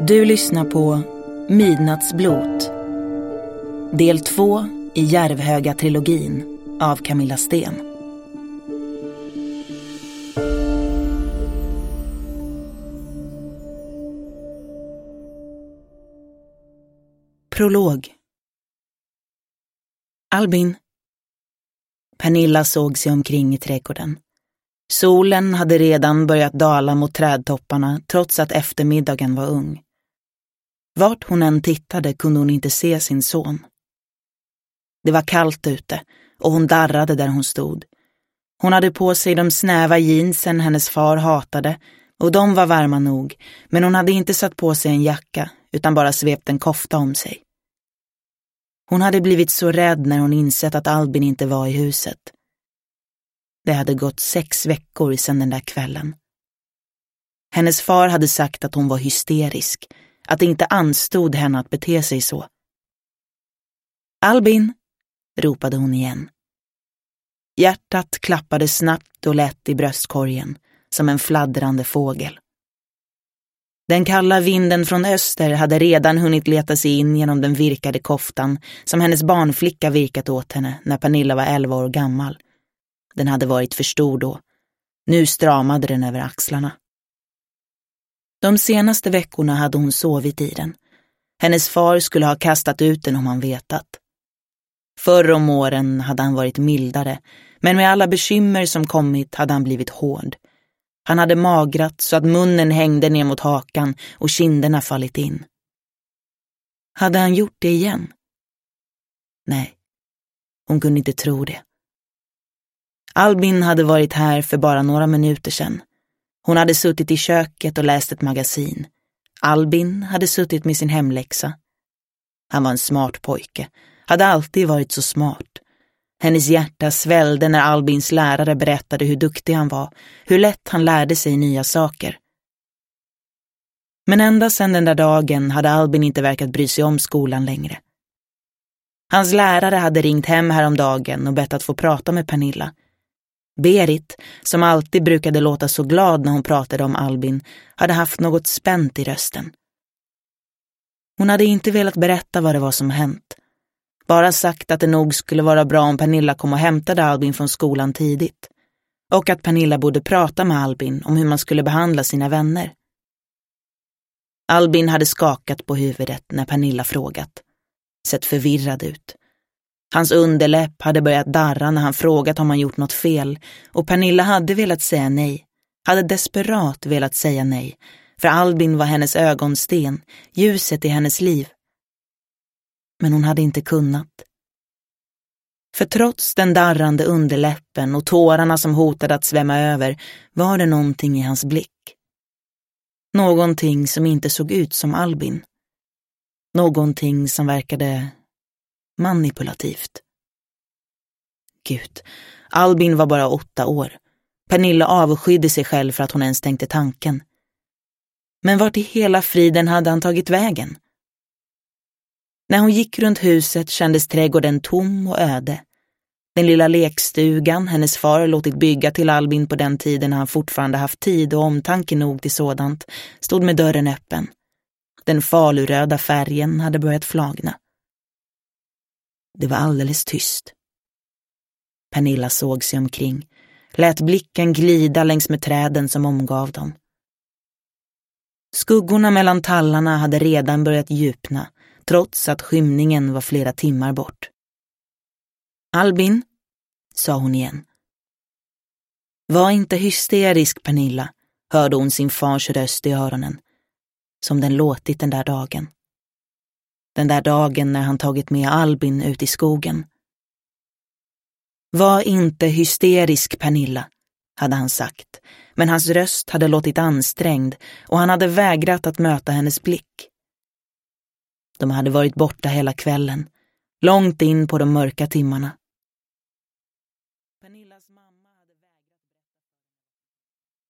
Du lyssnar på Midnattsblot, del 2 i Järvhöga-trilogin av Camilla Sten. Prolog. Albin. Pernilla såg sig omkring i trädgården. Solen hade redan börjat dala mot trädtopparna trots att eftermiddagen var ung. Vart hon än tittade kunde hon inte se sin son. Det var kallt ute och hon darrade där hon stod. Hon hade på sig de snäva jeansen hennes far hatade och de var varma nog, men hon hade inte satt på sig en jacka utan bara svept en kofta om sig. Hon hade blivit så rädd när hon insett att Albin inte var i huset. Det hade gått 6 veckor sedan den där kvällen. Hennes far hade sagt att hon var hysterisk, att det inte anstod henne att bete sig så. Albin, ropade hon igen. Hjärtat klappade snabbt och lätt i bröstkorgen, som en fladdrande fågel. Den kalla vinden från öster hade redan hunnit leta sig in genom den virkade koftan som hennes barnflicka virkat åt henne när Pernilla var 11 år gammal. Den hade varit för stor då. Nu stramade den över axlarna. De senaste veckorna hade hon sovit i den. Hennes far skulle ha kastat ut den om han vetat. Förr om åren hade han varit mildare, men med alla bekymmer som kommit hade han blivit hård. Han hade magrat så att munnen hängde ner mot hakan och kinderna fallit in. Hade han gjort det igen? Nej, hon kunde inte tro det. Albin hade varit här för bara några minuter sedan. Hon hade suttit i köket och läst ett magasin. Albin hade suttit med sin hemläxa. Han var en smart pojke, hade alltid varit så smart. Hennes hjärta svällde när Albins lärare berättade hur duktig han var, hur lätt han lärde sig nya saker. Men ända sedan den där dagen hade Albin inte verkat bry sig om skolan längre. Hans lärare hade ringt hem häromdagen och bett att få prata med Pernilla. Berit, som alltid brukade låta så glad när hon pratade om Albin, hade haft något spänt i rösten. Hon hade inte velat berätta vad det var som hänt. Bara sagt att det nog skulle vara bra om Pernilla kom och hämtade Albin från skolan tidigt. Och att Pernilla borde prata med Albin om hur man skulle behandla sina vänner. Albin hade skakat på huvudet när Pernilla frågat. Sett förvirrad ut. Hans underläpp hade börjat darra när han frågat om han gjort något fel, och Pernilla hade velat säga nej, hade desperat velat säga nej, för Albin var hennes ögonsten, ljuset i hennes liv. Men hon hade inte kunnat. För trots den darrande underläppen och tårarna som hotade att svämma över var det någonting i hans blick. Någonting som inte såg ut som Albin. Någonting som verkade manipulativt. Gud, Albin var bara 8 år. Pernilla avskydde sig själv för att hon ens tänkte tanken. Men vart i hela friden hade han tagit vägen? När hon gick runt huset kändes trädgården tom och öde. Den lilla lekstugan hennes far låtit bygga till Albin på den tiden han fortfarande haft tid och omtanke nog till sådant stod med dörren öppen. Den faluröda färgen hade börjat flagna. Det var alldeles tyst. Pernilla såg sig omkring, lät blicken glida längs med träden som omgav dem. Skuggorna mellan tallarna hade redan börjat djupna, trots att skymningen var flera timmar bort. Albin, sa hon igen. Var inte hysterisk, Pernilla, hörde hon sin fars röst i öronen, som den låtit den där dagen. Den där dagen när han tagit med Albin ut i skogen. Var inte hysterisk, Pernilla, hade han sagt, men hans röst hade låtit ansträngd och han hade vägrat att möta hennes blick. De hade varit borta hela kvällen, långt in på de mörka timmarna.